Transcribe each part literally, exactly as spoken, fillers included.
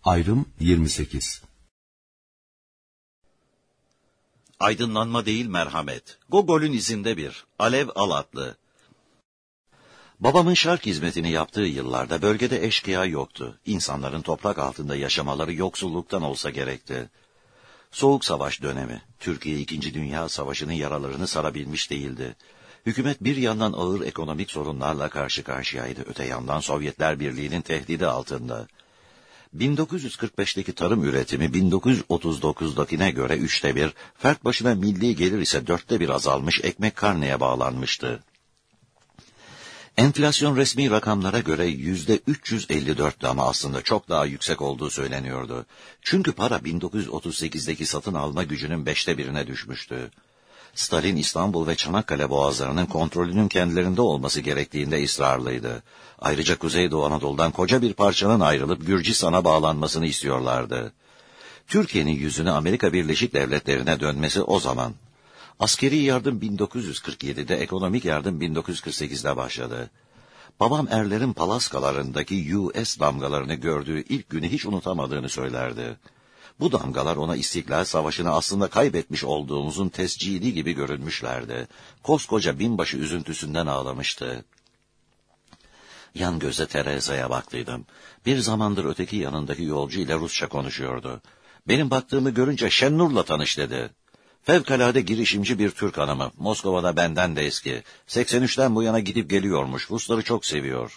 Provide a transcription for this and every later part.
Ayrım yirmi sekiz. Aydınlanma değil merhamet. Gogol'ün izinde bir. Alev Alatlı. Babamın şark hizmetini yaptığı yıllarda bölgede eşkıya yoktu. İnsanların toprak altında yaşamaları yoksulluktan olsa gerekti. Soğuk Savaş dönemi. Türkiye İkinci Dünya Savaşı'nın yaralarını sarabilmiş değildi. Hükümet bir yandan ağır ekonomik sorunlarla karşı karşıyaydı. Öte yandan Sovyetler Birliği'nin tehdidi altında. bin dokuz yüz kırk beşteki tarım üretimi bin dokuz yüz otuz dokuzdakine göre üçte bir, fert başına milli gelir ise dörtte bir azalmış, ekmek karneye bağlanmıştı. Enflasyon resmi rakamlara göre yüzde üç yüz elli dörttü ama aslında çok daha yüksek olduğu söyleniyordu. Çünkü para bin dokuz yüz otuz sekizdeki satın alma gücünün beşte birine düşmüştü. Stalin İstanbul ve Çanakkale boğazlarının kontrolünün kendilerinde olması gerektiğinde ısrarlıydı. Ayrıca Kuzeydoğu Anadolu'dan koca bir parçanın ayrılıp Gürcistan'a bağlanmasını istiyorlardı. Türkiye'nin yüzünü Amerika Birleşik Devletleri'ne dönmesi o zaman. Askeri yardım bin dokuz yüz kırk yedide, ekonomik yardım bin dokuz yüz kırk sekizde başladı. Babam erlerin palaskalarındaki U S damgalarını gördüğü ilk günü hiç unutamadığını söylerdi. Bu damgalar ona İstiklal Savaşı'nı aslında kaybetmiş olduğumuzun tescili gibi görünmüşlerdi. Koskoca binbaşı üzüntüsünden ağlamıştı. Yan gözle Teresa'ya baktıydım. Bir zamandır öteki yanındaki yolcu ile Rusça konuşuyordu. Benim baktığımı görünce Şennur'la tanış dedi. Fevkalade girişimci bir Türk hanımı. Moskova'da benden de eski. seksen üçten bu yana gidip geliyormuş. Rusları çok seviyor.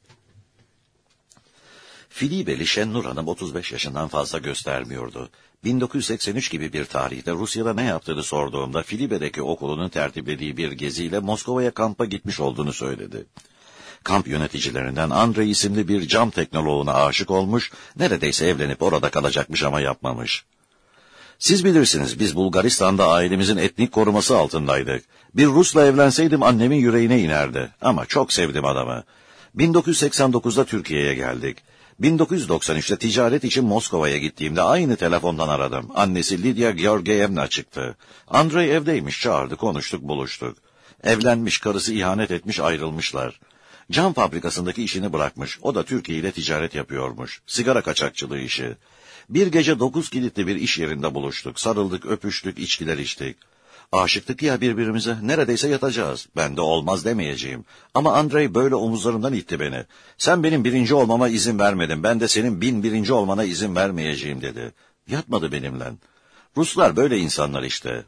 Filibeli Şennur Hanım otuz beş yaşından fazla göstermiyordu. bin dokuz yüz seksen üç gibi bir tarihte Rusya'da ne yaptığını sorduğumda Filibe'deki okulunun tertiplediği bir geziyle Moskova'ya kampa gitmiş olduğunu söyledi. Kamp yöneticilerinden Andrei isimli bir cam teknoloğuna aşık olmuş, neredeyse evlenip orada kalacakmış ama yapmamış. Siz bilirsiniz, biz Bulgaristan'da ailemizin etnik koruması altındaydık. Bir Rus'la evlenseydim annemin yüreğine inerdi ama çok sevdim adamı. bin dokuz yüz seksen dokuzda Türkiye'ye geldik. bin dokuz yüz doksan üçte ticaret için Moskova'ya gittiğimde aynı telefondan aradım. Annesi Lydia Georgievna çıktı. Andrei evdeymiş, çağırdı, konuştuk, buluştuk. Evlenmiş, karısı ihanet etmiş, ayrılmışlar. Cam fabrikasındaki işini bırakmış, o da Türkiye ile ticaret yapıyormuş. Sigara kaçakçılığı işi. Bir gece dokuz kilitli bir iş yerinde buluştuk, sarıldık, öpüştük, içkiler içtik. Aşıktık ya birbirimize, neredeyse yatacağız. Ben de olmaz demeyeceğim. Ama Andrei böyle omuzlarımdan itti beni. Sen benim birinci olmama izin vermedin, ben de senin bin birinci olmana izin vermeyeceğim dedi. Yatmadı benimle. Ruslar böyle insanlar işte.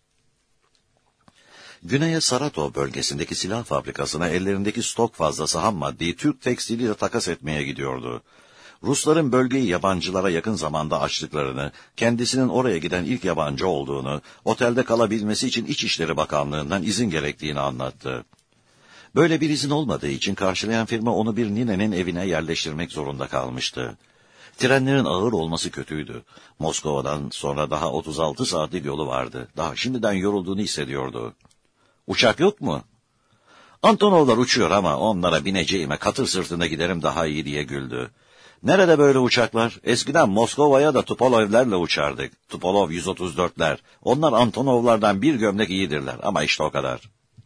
Güney'e Saratov bölgesindeki silah fabrikasına ellerindeki stok fazlası ham maddeyi Türk tekstiliyle takas etmeye gidiyordu. Rusların bölgeyi yabancılara yakın zamanda açtıklarını, kendisinin oraya giden ilk yabancı olduğunu, otelde kalabilmesi için İçişleri Bakanlığı'ndan izin gerektiğini anlattı. Böyle bir izin olmadığı için karşılayan firma onu bir ninenin evine yerleştirmek zorunda kalmıştı. Trenlerin ağır olması kötüydü. Moskova'dan sonra daha otuz altı saatlik yolu vardı. Daha şimdiden yorulduğunu hissediyordu. Uçak yok mu? Antonovlar uçuyor ama onlara bineceğime katır sırtında giderim daha iyi diye güldü. Nerede böyle uçaklar? Eskiden Moskova'ya da Tupolov'lerle uçardık. Tupolov yüz otuz dörtler. Onlar Antonovlardan bir gömlek iyidirler ama işte o kadar.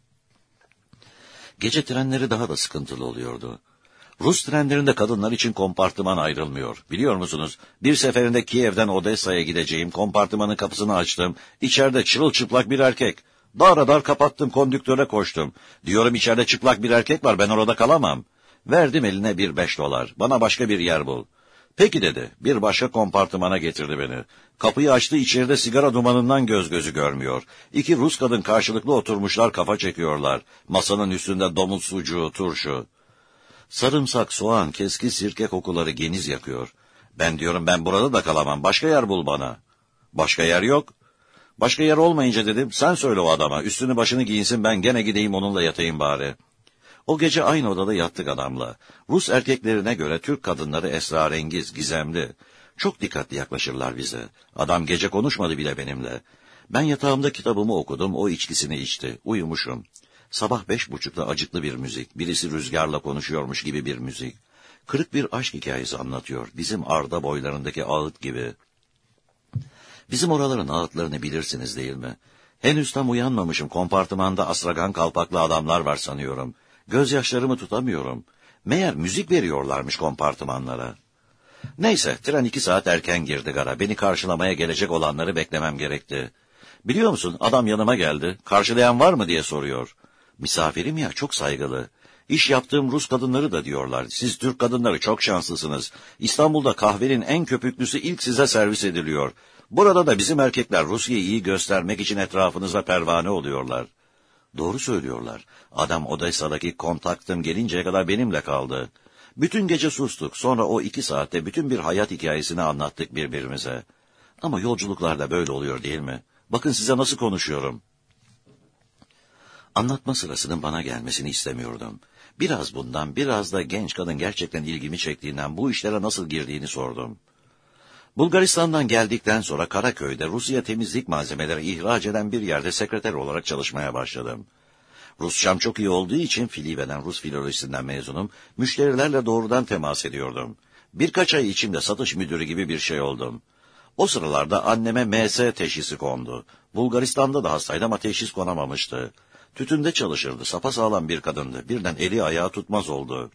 Gece trenleri daha da sıkıntılı oluyordu. Rus trenlerinde kadınlar için kompartıman ayrılmıyor. Biliyor musunuz? Bir seferinde Kiev'den Odessa'ya gideceğim. Kompartımanın kapısını açtım. İçeride çırılçıplak bir erkek. Dar dar kapattım, kondüktöre koştum. Diyorum içeride çıplak bir erkek var, ben orada kalamam. Verdim eline bir beş dolar. Bana başka bir yer bul. Peki dedi. Bir başka kompartımana getirdi beni. Kapıyı açtı, içeride sigara dumanından göz gözü görmüyor. İki Rus kadın karşılıklı oturmuşlar, kafa çekiyorlar. Masanın üstünde domuz sucuğu, turşu. Sarımsak, soğan, keskin sirke kokuları geniz yakıyor. Ben diyorum ben burada da kalamam. Başka yer bul bana. Başka yer yok. Başka yer olmayınca dedim sen söyle o adama. Üstünü başını giyinsin, ben gene gideyim onunla yatayım bari. O gece aynı odada yattık adamla. Rus erkeklerine göre Türk kadınları esrarengiz, gizemli. Çok dikkatli yaklaşırlar bize. Adam gece konuşmadı bile benimle. Ben yatağımda kitabımı okudum, o içkisini içti. Uyumuşum. Sabah beş buçukta acıklı bir müzik. Birisi rüzgarla konuşuyormuş gibi bir müzik. Kırık bir aşk hikayesi anlatıyor. Bizim Arda boylarındaki ağıt gibi. Bizim oraların ağıtlarını bilirsiniz değil mi? Henüz tam uyanmamışım. Kompartımanda astragan kalpaklı adamlar var sanıyorum. Gözyaşlarımı tutamıyorum. Meğer müzik veriyorlarmış kompartımanlara. Neyse, tren iki saat erken girdi gara. Beni karşılamaya gelecek olanları beklemem gerekti. Biliyor musun, adam yanıma geldi. Karşılayan var mı diye soruyor. Misafirim ya, çok saygılı. İş yaptığım Rus kadınları da diyorlar. Siz Türk kadınları çok şanslısınız. İstanbul'da kahvenin en köpüklüsü ilk size servis ediliyor. Burada da bizim erkekler Rusya'yı iyi göstermek için etrafınıza pervane oluyorlar. Doğru söylüyorlar. Adam Odessa'daki kontaktım gelinceye kadar benimle kaldı. Bütün gece sustuk. Sonra o iki saatte bütün bir hayat hikayesini anlattık birbirimize. Ama yolculuklarda böyle oluyor değil mi? Bakın size nasıl konuşuyorum. Anlatma sırasının bana gelmesini istemiyordum. Biraz bundan, biraz da genç kadın gerçekten ilgimi çektiğinden bu işlere nasıl girdiğini sordum. Bulgaristan'dan geldikten sonra Karaköy'de Rusya temizlik malzemeleri ihraç eden bir yerde sekreter olarak çalışmaya başladım. Rusçam çok iyi olduğu için Filibe'den Rus filolojisinden mezunum, müşterilerle doğrudan temas ediyordum. Birkaç ay içinde satış müdürü gibi bir şey oldum. O sıralarda anneme M S teşhisi kondu. Bulgaristan'da da hastaydı ama teşhis konamamıştı. Tütünde çalışırdı, sapasağlam bir kadındı. Birden eli ayağı tutmaz oldu.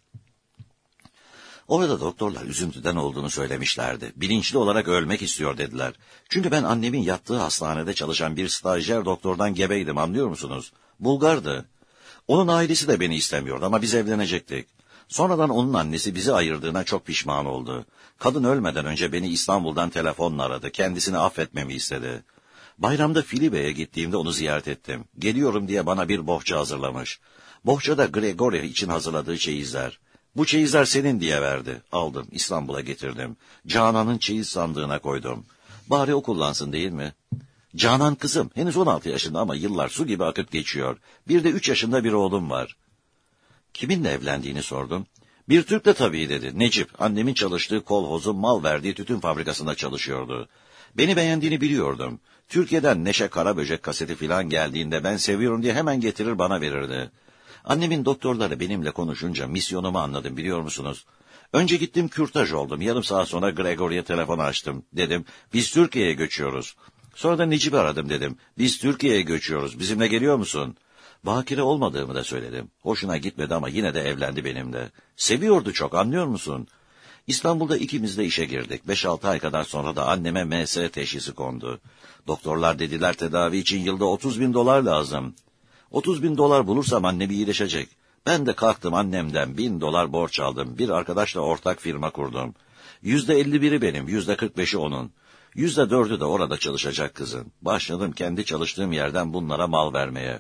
Orada doktorlar üzüntüden olduğunu söylemişlerdi. Bilinçli olarak ölmek istiyor dediler. Çünkü ben annemin yattığı hastanede çalışan bir stajyer doktordan gebeydim, anlıyor musunuz? Bulgardı. Onun ailesi de beni istemiyordu ama biz evlenecektik. Sonradan onun annesi bizi ayırdığına çok pişman oldu. Kadın ölmeden önce beni İstanbul'dan telefonla aradı. Kendisini affetmemi istedi. Bayramda Filibe'ye gittiğimde onu ziyaret ettim. Geliyorum diye bana bir bohça hazırlamış. Bohçada Grigoriev için hazırladığı çeyizler. Bu çeyizler senin diye verdi. Aldım, İstanbul'a getirdim. Canan'ın çeyiz sandığına koydum. Bari o kullansın değil mi? Canan kızım, henüz on altı yaşında ama yıllar su gibi akıp geçiyor. Bir de üç yaşında bir oğlum var. Kiminle evlendiğini sordum. Bir Türk'le tabii dedi. Necip, annemin çalıştığı kolhozun mal verdiği tütün fabrikasında çalışıyordu. Beni beğendiğini biliyordum. Türkiye'den Neşe Karaböcek kaseti filan geldiğinde ben seviyorum diye hemen getirir bana verirdi. Annemin doktorları benimle konuşunca misyonumu anladım, biliyor musunuz? Önce gittim kürtaj oldum. Yarım saat sonra Gregor'ya telefon açtım. Dedim, biz Türkiye'ye göçüyoruz. Sonra da Necip'i aradım, dedim. Biz Türkiye'ye göçüyoruz. Bizimle geliyor musun? Bakire olmadığımı da söyledim. Hoşuna gitmedi ama yine de evlendi benimle. Seviyordu çok, anlıyor musun? İstanbul'da ikimiz de işe girdik. Beş altı ay kadar sonra da anneme M S teşhisi kondu. Doktorlar dediler tedavi için yılda otuz bin dolar lazım. otuz bin dolar bulursam annem iyileşecek. Ben de kalktım annemden bin dolar borç aldım. Bir arkadaşla ortak firma kurdum. Yüzde elli biri benim, yüzde kırk beşi onun. Yüzde dördü de orada çalışacak kızın. Başladım kendi çalıştığım yerden bunlara mal vermeye.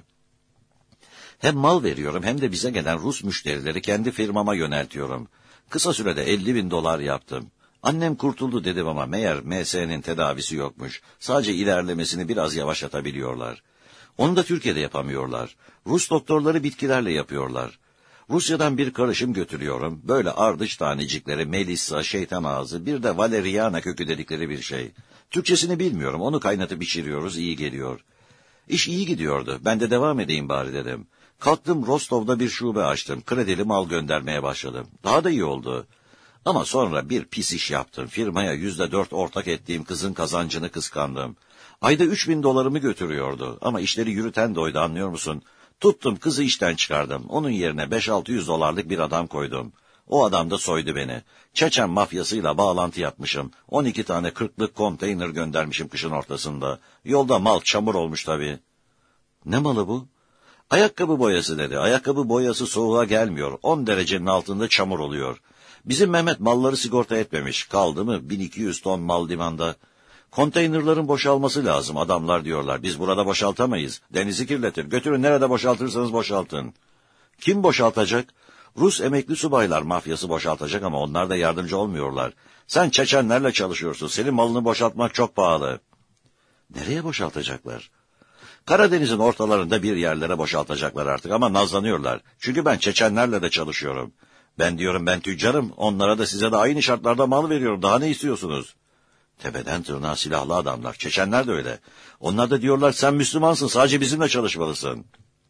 Hem mal veriyorum hem de bize gelen Rus müşterileri kendi firmama yöneltiyorum. Kısa sürede elli bin dolar yaptım. Annem kurtuldu dedim ama meğer M S'nin tedavisi yokmuş. Sadece ilerlemesini biraz yavaşlatabiliyorlar. Onu da Türkiye'de yapamıyorlar. Rus doktorları bitkilerle yapıyorlar. Rusya'dan bir karışım götürüyorum. Böyle ardıç tanecikleri, melissa, şeytan ağzı, bir de valeriana kökü dedikleri bir şey. Türkçesini bilmiyorum. Onu kaynatıp içiriyoruz, iyi geliyor. İş iyi gidiyordu. Ben de devam edeyim bari dedim. Kalktım Rostov'da bir şube açtım. Kredili mal göndermeye başladım. Daha da iyi oldu. Ama sonra bir pis iş yaptım. Firmaya yüzde dört ortak ettiğim kızın kazancını kıskandım. Ayda üç bin dolarımı götürüyordu. Ama işleri yürüten de oydu, anlıyor musun? Tuttum kızı işten çıkardım. Onun yerine beş altı yüz dolarlık bir adam koydum. O adam da soydu beni. Çeçen mafyasıyla bağlantı yapmışım. on iki tane kırklık konteyner göndermişim kışın ortasında. Yolda mal çamur olmuş tabii. Ne malı bu? Ayakkabı boyası dedi. Ayakkabı boyası soğuğa gelmiyor. on derecenin altında çamur oluyor. Bizim Mehmet malları sigorta etmemiş. Kaldı mı bin iki yüz ton mal limanda. Konteynerların boşalması lazım. Adamlar diyorlar biz burada boşaltamayız. Denizi kirletir. Götürün, nerede boşaltırsanız boşaltın. Kim boşaltacak? Rus emekli subaylar mafyası boşaltacak ama onlar da yardımcı olmuyorlar. Sen Çeçenlerle çalışıyorsun. Senin malını boşaltmak çok pahalı. Nereye boşaltacaklar? Karadeniz'in ortalarında bir yerlere boşaltacaklar artık ama nazlanıyorlar. Çünkü ben Çeçenlerle de çalışıyorum. Ben diyorum ben tüccarım. Onlara da size de aynı şartlarda mal veriyorum. Daha ne istiyorsunuz? Tepeden tırnağa silahlı adamlar. Çeçenler de öyle. Onlar da diyorlar sen Müslümansın, sadece bizimle çalışmalısın.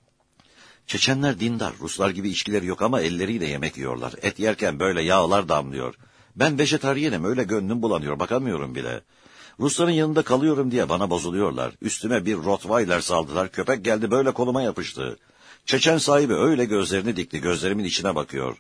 Çeçenler dindar. Ruslar gibi içkileri yok ama elleriyle yemek yiyorlar. Et yerken böyle yağlar damlıyor. Ben vejetaryenim, öyle gönlüm bulanıyor, bakamıyorum bile. Rusların yanında kalıyorum diye bana bozuluyorlar. Üstüme bir Rottweiler saldılar. Köpek geldi böyle koluma yapıştı. Çeçen sahibi öyle gözlerini dikti, gözlerimin içine bakıyor.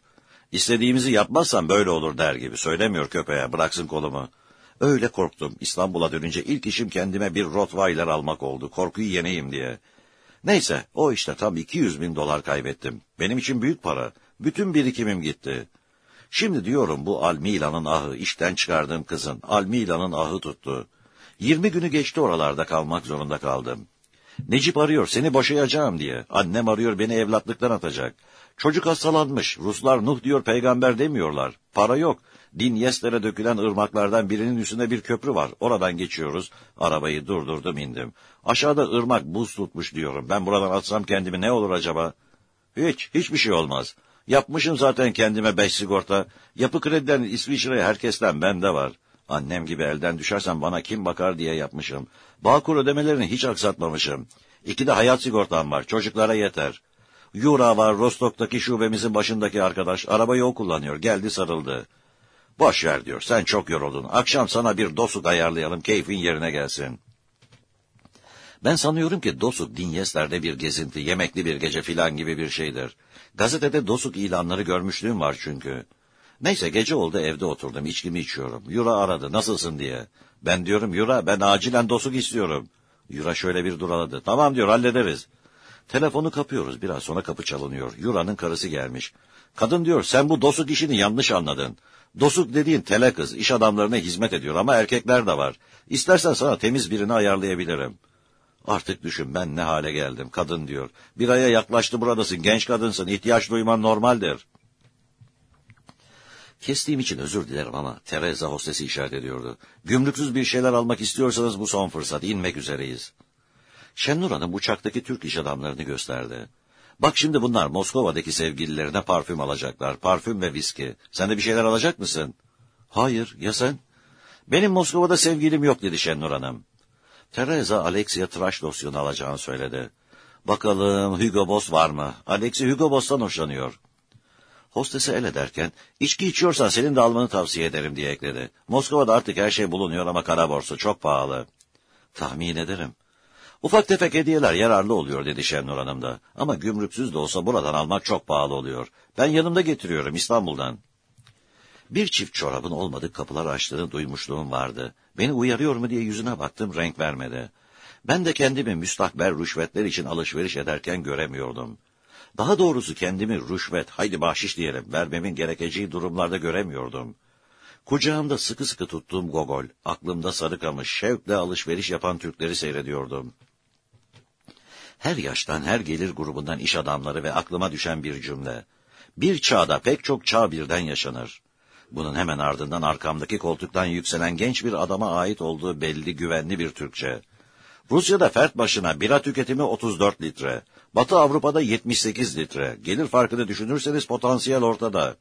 İstediğimizi yapmazsan böyle olur der gibi. Söylemiyor köpeğe, bıraksın kolumu. Öyle korktum. İstanbul'a dönünce ilk işim kendime bir Rottweiler almak oldu. Korkuyu yeneyim diye. Neyse, o işte tam iki yüz bin dolar kaybettim. Benim için büyük para. Bütün birikimim gitti. Şimdi diyorum bu Almila'nın ahı, işten çıkardığım kızın. Almila'nın ahı tuttu. Yirmi günü geçti oralarda kalmak zorunda kaldım. Necip arıyor, seni boşayacağım diye. Annem arıyor, beni evlatlıktan atacak. Çocuk hastalanmış. Ruslar Nuh diyor, peygamber demiyorlar. Para yok. Dinyester'e dökülen ırmaklardan birinin üstünde bir köprü var. Oradan geçiyoruz. Arabayı durdurdum, indim. Aşağıda ırmak buz tutmuş diyorum. Ben buradan atsam kendimi ne olur acaba? Hiç, hiçbir şey olmaz. Yapmışım zaten kendime beş sigorta. Yapı kredilerin İsviçre'ye herkesten bende var. Annem gibi elden düşersen bana kim bakar diye yapmışım. Bağkur ödemelerini hiç aksatmamışım. İki de hayat sigortam var. Çocuklara yeter. Yura var, Rostok'taki şubemizin başındaki arkadaş. Arabayı o kullanıyor. Geldi, sarıldı. Boş ver diyor. Sen çok yoruldun. Akşam sana bir dosuk ayarlayalım. Keyfin yerine gelsin. Ben sanıyorum ki dosuk Dinyesler'de bir gezinti, yemekli bir gece filan gibi bir şeydir. Gazetede dosuk ilanları görmüşlüğüm var çünkü. Neyse, gece oldu, evde oturdum, içkimi içiyorum. Yura aradı, nasılsın diye. Ben diyorum, Yura, ben acilen dosuk istiyorum. Yura şöyle bir duraladı. Tamam diyor, hallederiz. Telefonu kapıyoruz, biraz sonra kapı çalınıyor. Yura'nın karısı gelmiş. Kadın diyor, sen bu dosuk işini yanlış anladın. Dosuk dediğin tele kız, iş adamlarına hizmet ediyor ama erkekler de var. İstersen sana temiz birini ayarlayabilirim. Artık düşün ben ne hale geldim. Kadın diyor, bir aya yaklaştı buradasın, genç kadınsın, ihtiyaç duyman normaldir. Kestiğim için özür dilerim ama Teresa hostesi işaret ediyordu. Gümrüksüz bir şeyler almak istiyorsanız bu son fırsat, inmek üzereyiz. Şenur Hanım uçaktaki Türk iş adamlarını gösterdi. Bak şimdi bunlar Moskova'daki sevgililerine parfüm alacaklar, parfüm ve viski. Sen de bir şeyler alacak mısın? Hayır, ya sen? Benim Moskova'da sevgilim yok dedi Şenur Hanım. Teresa Alexia tıraş losyonu alacağını söyledi. Bakalım Hugo Boss var mı? Alexia Hugo Boss'tan hoşlanıyor. Hostese el ederken, içki içiyorsan senin de almanı tavsiye ederim diye ekledi. Moskova'da artık her şey bulunuyor ama kara borsa çok pahalı. Tahmin ederim. Ufak tefek hediyeler yararlı oluyor dedi Şenur Hanım da. Ama gümrüksüz de olsa buradan almak çok pahalı oluyor. Ben yanımda getiriyorum İstanbul'dan. Bir çift çorabın olmadık kapılar açtığını duymuşluğum vardı. Beni uyarıyor mu diye yüzüne baktım, renk vermedi. Ben de kendimi müstakbel rüşvetler için alışveriş ederken göremiyordum. Daha doğrusu kendimi rüşvet, haydi bahşiş diyelim, vermemin gerekeceği durumlarda göremiyordum. Kucağımda sıkı sıkı tuttuğum Gogol, aklımda Sarıkamış, şevkle alışveriş yapan Türkleri seyrediyordum. Her yaştan, her gelir grubundan iş adamları ve aklıma düşen bir cümle. Bir çağda pek çok çağ birden yaşanır. Bunun hemen ardından arkamdaki koltuktan yükselen genç bir adama ait olduğu belli, güvenli bir Türkçe. Rusya'da fert başına bira tüketimi otuz dört litre, Batı Avrupa'da yetmiş sekiz litre, gelir farkını düşünürseniz potansiyel ortada.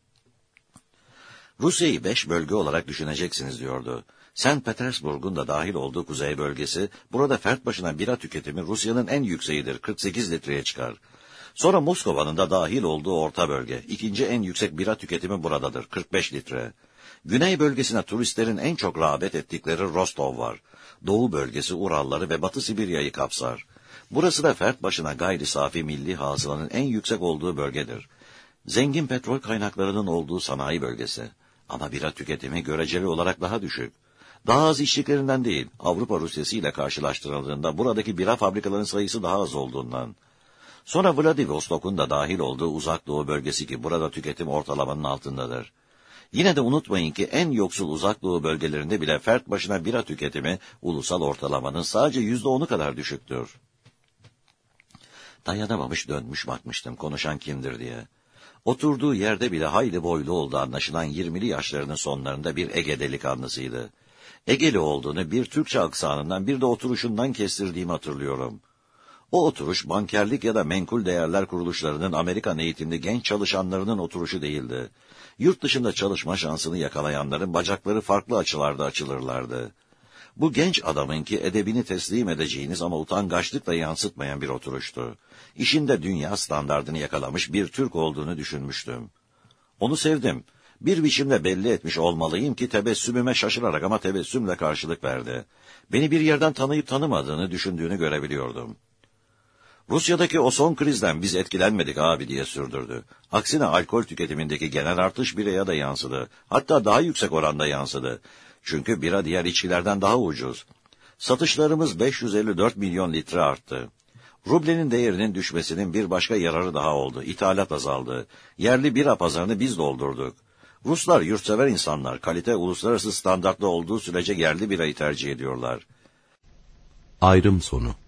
Rusya'yı beş bölge olarak düşüneceksiniz diyordu. Saint Petersburg'un da dahil olduğu kuzey bölgesi, burada fert başına bira tüketimi Rusya'nın en yükseğidir, kırk sekiz litreye çıkar. Sonra Moskova'nın da dahil olduğu orta bölge, ikinci en yüksek bira tüketimi buradadır, kırk beş litre. Güney bölgesine turistlerin en çok rağbet ettikleri Rostov var. Doğu bölgesi Uralları ve Batı Sibirya'yı kapsar. Burası da fert başına gayri safi milli hasılanın en yüksek olduğu bölgedir. Zengin petrol kaynaklarının olduğu sanayi bölgesi. Ama bira tüketimi göreceli olarak daha düşük. Daha az içtiklerinden değil, Avrupa Rusyası ile karşılaştırıldığında buradaki bira fabrikalarının sayısı daha az olduğundan. Sonra Vladivostok'un da dahil olduğu uzak doğu bölgesi ki burada tüketim ortalamanın altındadır. Yine de unutmayın ki en yoksul uzak doğu bölgelerinde bile fert başına bira tüketimi ulusal ortalamanın sadece yüzde onu kadar düşüktür. Dayanamamış dönmüş bakmıştım konuşan kimdir diye. Oturduğu yerde bile hayli boylu olduğu anlaşılan yirmili yaşlarının sonlarında bir Ege delikanlısıydı. Egeli olduğunu bir Türkçe aksanından bir de oturuşundan kestirdiğimi hatırlıyorum. O oturuş bankerlik ya da menkul değerler kuruluşlarının Amerikan eğitimli genç çalışanlarının oturuşu değildi. Yurt dışında çalışma şansını yakalayanların bacakları farklı açılarda açılırlardı. Bu genç adamınki edebini teslim edeceğiniz ama utangaçlıkla yansıtmayan bir oturuştu. İşinde dünya standardını yakalamış bir Türk olduğunu düşünmüştüm. Onu sevdim. Bir biçimde belli etmiş olmalıyım ki tebessümüme şaşırarak ama tebessümle karşılık verdi. Beni bir yerden tanıyıp tanımadığını düşündüğünü görebiliyordum. Rusya'daki o son krizden biz etkilenmedik abi diye sürdürdü. Aksine alkol tüketimindeki genel artış biraya da yansıdı. Hatta daha yüksek oranda yansıdı. Çünkü bira diğer içkilerden daha ucuz. Satışlarımız beş yüz elli dört milyon litre arttı. Rublenin değerinin düşmesinin bir başka yararı daha oldu. İthalat azaldı. Yerli bira pazarını biz doldurduk. Ruslar yurtsever insanlar. Kalite uluslararası standartlı olduğu sürece yerli birayı tercih ediyorlar. Ayrım sonu.